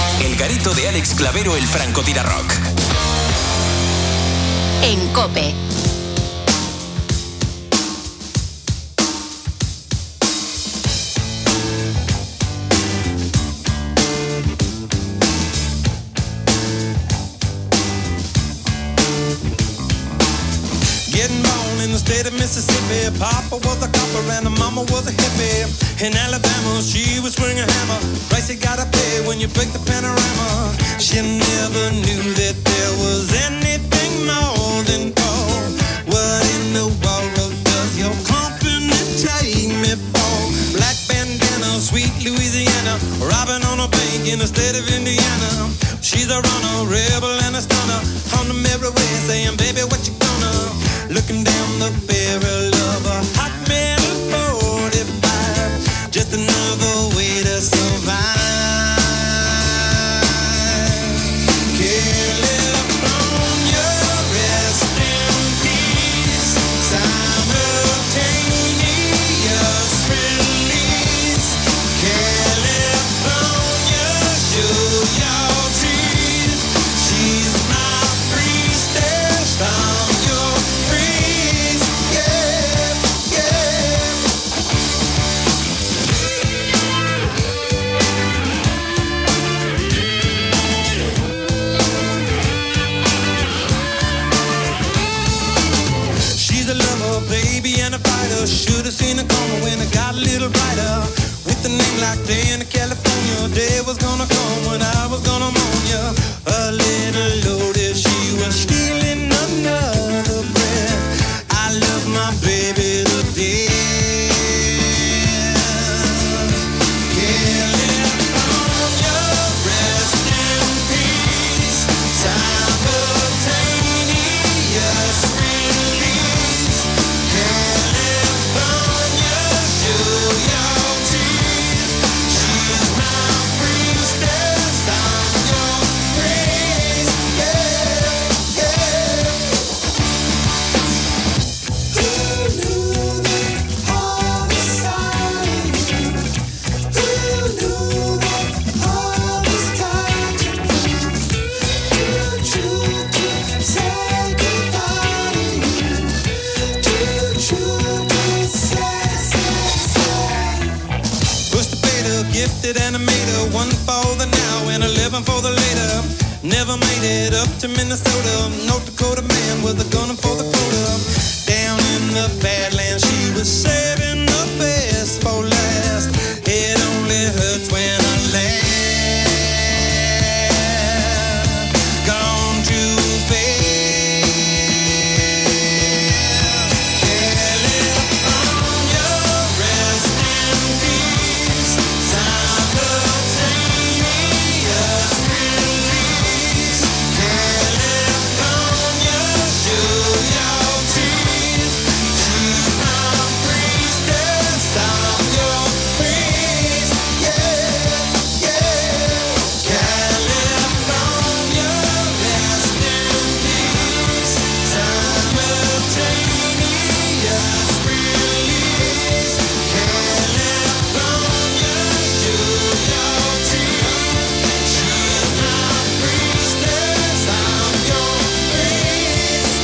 S2: Careto de Alex Clavero, el francotirarrock.
S5: En COPE.
S4: In the state of Mississippi, Papa was a copper and Mama was a hippie. In Alabama, she was swinging a hammer. Price you gotta pay when you break the panorama. She never knew that there was anything more than gold. What in the world does your company take me for? Black bandana, sweet Louisiana, robbing on a bank in the state of Indiana. She's a runner, rebel and a stunner. On the merry way, saying, baby, what you gonna? Looking down the barrel of a hot metal 45, just another way to survive. California, rest in peace. Simultaneous release. California, show your teeth. She's my priestess. I'm your priest. Yeah, yeah. She's a lover, baby, and a fighter. Should have seen her coming when it got a little brighter. With a name like Diana, California, day was gonna come when I was gonna moan ya. A little loaded, she was stealing another breath. I love my baby to death. California, rest in peace. Simultaneous release. California, show your teeth. She's my priestess. I'm your priest. Yeah, yeah. Who knew that all was silent? Who knew that all was time to prove? Too true to say goodbye to you. Too true to say. Push the fader, gifted animator, one for the now and 11 for the later. Never made it up to Minnesota. North Dakota man was a gunner for the quota. Down in the Badlands, she was saving the best for last. It only hurts when I laugh. Gone too fast. California, rest in peace. Simultaneous release. California, show your teeth. She's my priestess. I'm your priest. Yeah, yeah. California, rest in peace. Simultaneous release. California, show your teeth. She's my priestess. I'm your priest.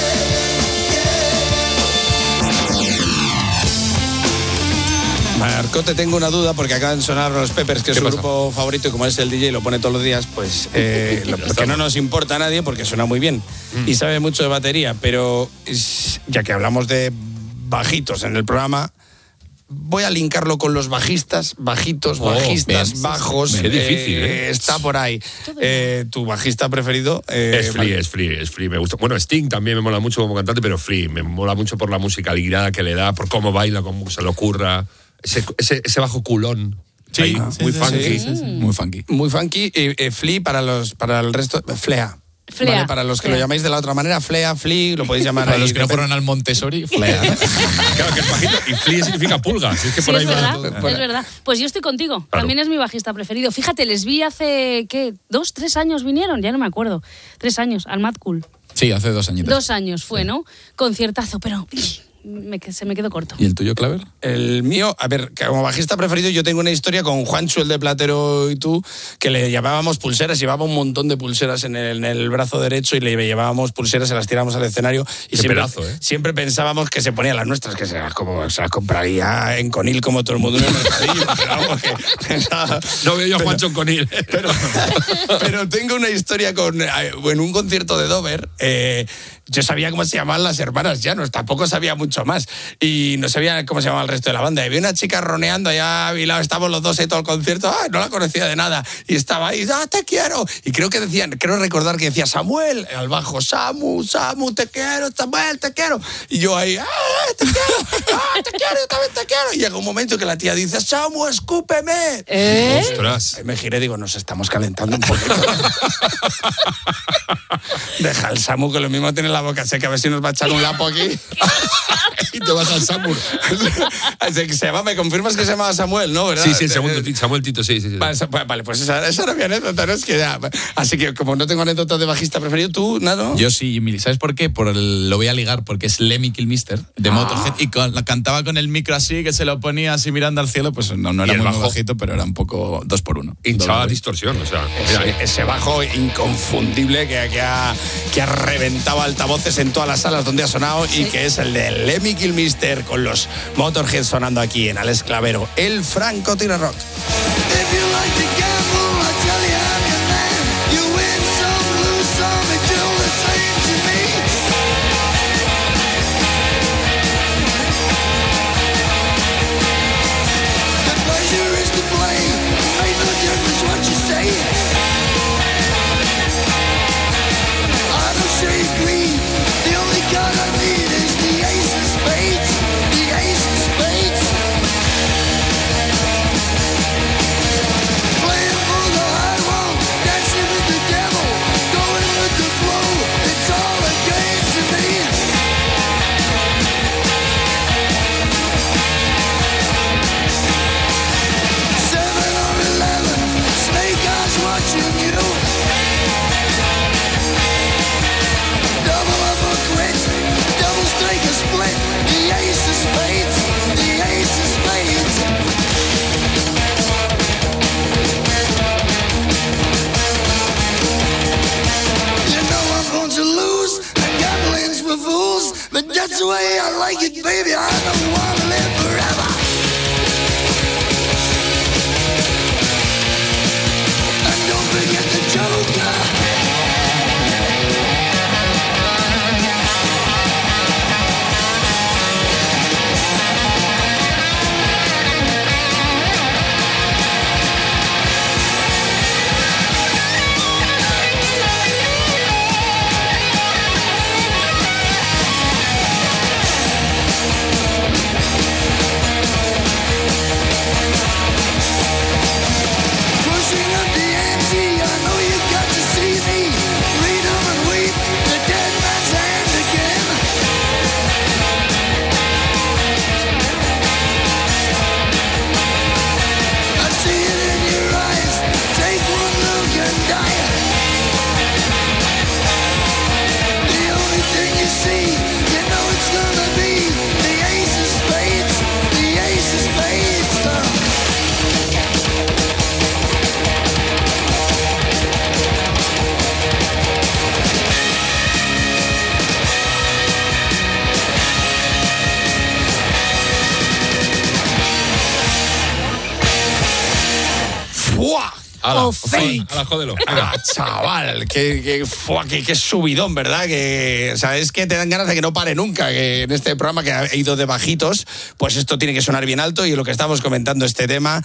S16: Marco, te tengo una duda porque acaban de sonar los Peppers, que es
S21: ¿Qué
S16: su
S21: pasa?
S16: grupo favorito, y como es el DJ y lo pone todos los días, pues que no nos importa a nadie porque suena muy bien y sabe mucho de batería, pero ya que hablamos de bajitos en el programa, voy a linkarlo con los bajistas, bajitos, bajistas,
S21: bien.
S16: bajos.
S21: Qué difícil,
S16: Está por ahí. ¿Tu bajista preferido?
S21: Es Flea, me gusta. Bueno, Sting también me mola mucho como cantante, pero Flea me mola mucho por la musicalidad que le da, por cómo baila, cómo se le ocurra. Ese bajo culón.
S17: Sí,
S21: ahí, muy funky.
S17: Muy funky.
S16: Muy funky. Flea para el resto. Flea.
S18: Flea.
S16: Vale, para los que lo llamáis de la otra manera, Flea, lo podéis llamar
S17: Para
S16: ahí.
S17: los que no fueron al Montessori, Flea.
S21: Claro, que es bajito. Y Flea significa pulga. Si es que
S18: Sí,
S21: por ahí
S18: es
S21: va
S18: verdad,
S21: todo.
S18: es verdad. Pues yo estoy contigo.
S21: Claro.
S18: También es mi bajista preferido. Fíjate, les vi hace, ¿qué? 2, 3 años vinieron, ya no me acuerdo. 3 años, al Mad Cool.
S17: Sí, hace 2 añitos.
S18: 2 años fue, ¿no? Conciertazo, pero se me quedó corto.
S17: ¿Y el tuyo, Claver?
S16: El mío, a ver, como bajista preferido, yo tengo una historia con Juancho, el de Platero, y tú, que le llamábamos pulseras, llevaba un montón de pulseras en el brazo derecho y le llevábamos pulseras, se las tirábamos al escenario y siempre pensábamos que se ponía las nuestras, que se las compraría en Conil como todo el mundo en el mercadillo. Pero vamos,
S21: no veo yo a Juancho en Conil.
S16: Pero tengo una historia en un concierto de Dover. Yo sabía cómo se llamaban las hermanas Llanos, tampoco sabía mucho más. Y no sabía cómo se llamaba el resto de la banda. Y vi una chica roneando allá a mi lado, estábamos los dos ahí todo el concierto, no la conocía de nada. Y estaba ahí, te quiero. Y creo recordar que decía Samuel, al bajo, Samu, te quiero, Samuel, te quiero. Y yo ahí, te quiero, te quiero, yo también te quiero. Y llega un momento que la tía dice, Samu, escúpeme.
S21: Ostras.
S16: Ahí me giré y digo, nos estamos calentando un poquito. Deja al Samu, que lo mismo tiene la boca seca, a ver si nos va a echar un lapo aquí.
S21: Y te vas al Samu.
S16: ¿Me confirmas que se llama Samuel, no? ¿Verdad?
S21: Sí, Samuel Tito, sí.
S16: Vale, pues esa era mi anécdota, ¿no? Es que ya, así que como no tengo anécdota de bajista preferido, ¿tú, nada?
S17: Yo sí, Emily. ¿Sabes por qué? Lo voy a ligar, porque es Lemmy Kilmister, de Motorhead, y cantaba con el micro así, que se lo ponía así mirando al cielo, pues no era muy bajito, pero era un poco 2x1.
S21: Hinchaba distorsión, o sea.
S16: Ese bajo inconfundible que ha reventado altavoces en todas las salas donde ha sonado y que es el de Lemmy Kilmister con los Motorhead sonando aquí en Alex Clavero, el Franco Tira Rock. But that's the way I like it, baby. I don't want to live forever. And don't forget the Joker.
S21: Jódelo.
S16: Chaval, qué subidón, ¿verdad? Que, o sea, es que te dan ganas de que no pare nunca, que en este programa que ha ido de bajitos, pues esto tiene que sonar bien alto. Y lo que estamos comentando, este tema,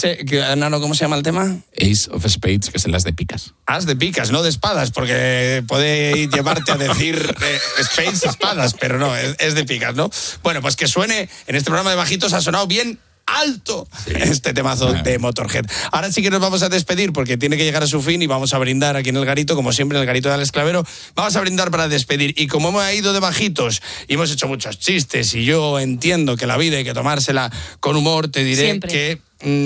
S16: Nano, ¿cómo se llama el tema?
S17: Ace of Spades, que es el as de picas.
S16: As de picas, no de espadas, porque puede llevarte a decir spades, espadas, pero no, es de picas, ¿no? Bueno, pues que suene en este programa de bajitos, ha sonado bien alto este temazo de Motorhead. Ahora sí que nos vamos a despedir porque tiene que llegar a su fin y vamos a brindar aquí en el garito, como siempre en el garito de Alex Clavero. Vamos a brindar para despedir y como hemos ido de bajitos y hemos hecho muchos chistes y yo entiendo que la vida hay que tomársela con humor, te diré siempre que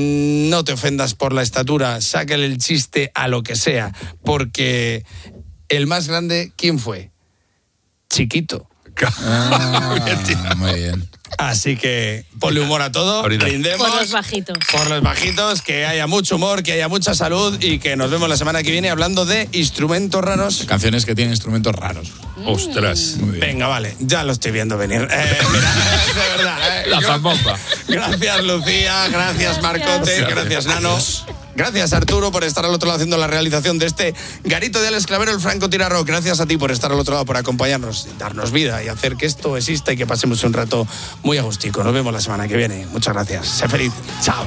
S16: no te ofendas por la estatura, sácale el chiste a lo que sea, porque el más grande, ¿quién fue? Chiquito.
S17: Muy bien.
S16: Así que ponle humor a todo, brindemos.
S18: Por los bajitos.
S16: Por los bajitos, que haya mucho humor, que haya mucha salud y que nos vemos la semana que viene hablando de instrumentos raros.
S17: Canciones que tienen instrumentos raros.
S21: Ostras.
S16: Venga, vale, ya lo estoy viendo venir. Mira, de verdad.
S21: La zambomba.
S16: Gracias, Lucía. Gracias, Marcote. Gracias, Nano. Gracias, Arturo, por estar al otro lado haciendo la realización de este Garito de Alex Clavero, el Franco Tira Rock. Gracias a ti por estar al otro lado, por acompañarnos, darnos vida y hacer que esto exista y que pasemos un rato muy agustico. Nos vemos la semana que viene. Muchas gracias. Sé feliz. Chao.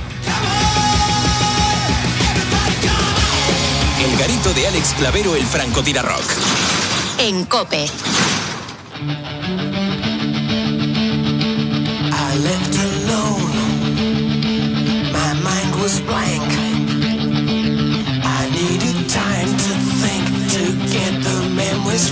S2: El Garito de Alex Clavero, el Franco Tira Rock.
S5: En COPE.
S19: I left alone. My mind was blank.